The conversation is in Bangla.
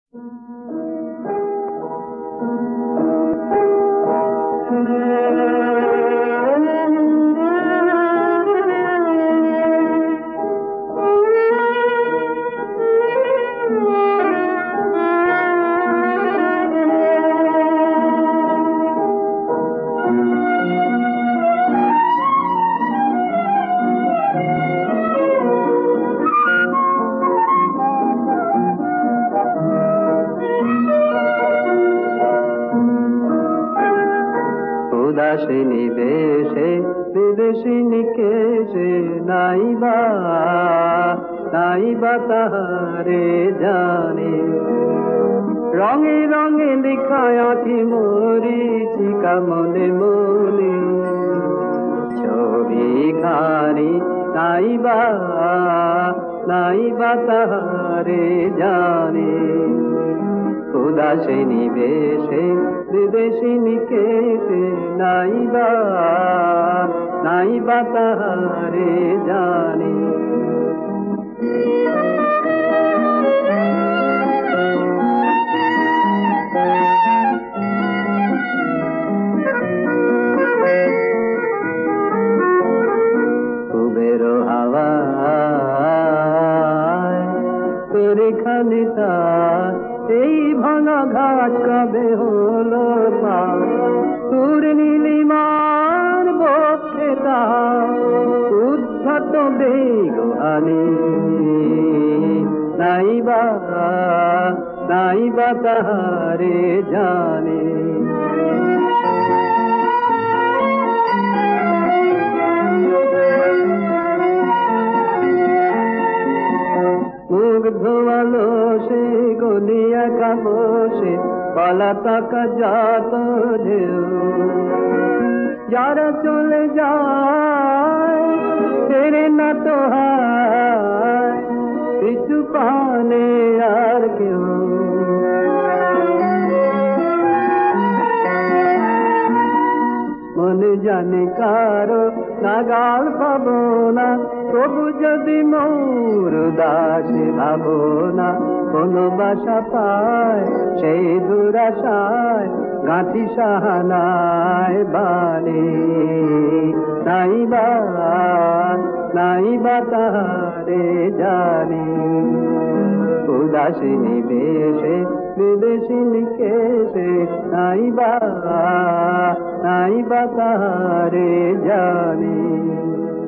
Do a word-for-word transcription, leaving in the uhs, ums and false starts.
উদাসিনী বেশে বিদেশিনী কেশে নাইবা নাইবা তাহারে জানে রঙে রঙে লিখায় আঁকি মরিচিকা মনে মনে ছবি খানি নাইবা নাইবা তাহারে জানে উদাসিনী বেশে বিদেশিনী কেশে নাইবা নাইবা তাহারে জানে কুবের হাওয়া তোর খানিতা এই ভাঙা ঘাট কবে হলো তোর নীলিমার বক্ষে উদ্ধত বেগানি নাইবা নাইবা তাহারে জানে ধোয়ালো সে গলিয়া কাবসে পলাতক যাত ঢেউ যারা চলে যায় ফেরে না তো হায় পিছু পানে আর কেউ মনে জানে কারো নাগাল পাবো না তবু যদি মোর দাসে ভাবনা কোনো বাসা পায় সেই দুরাশায় গাঁথি সাহানায় বানে নাইবা নাইবা তাহারে জানি উদাসিনী বেশে বিদেশিনী কেশে নাইবা নাইবা তাহারে জানি।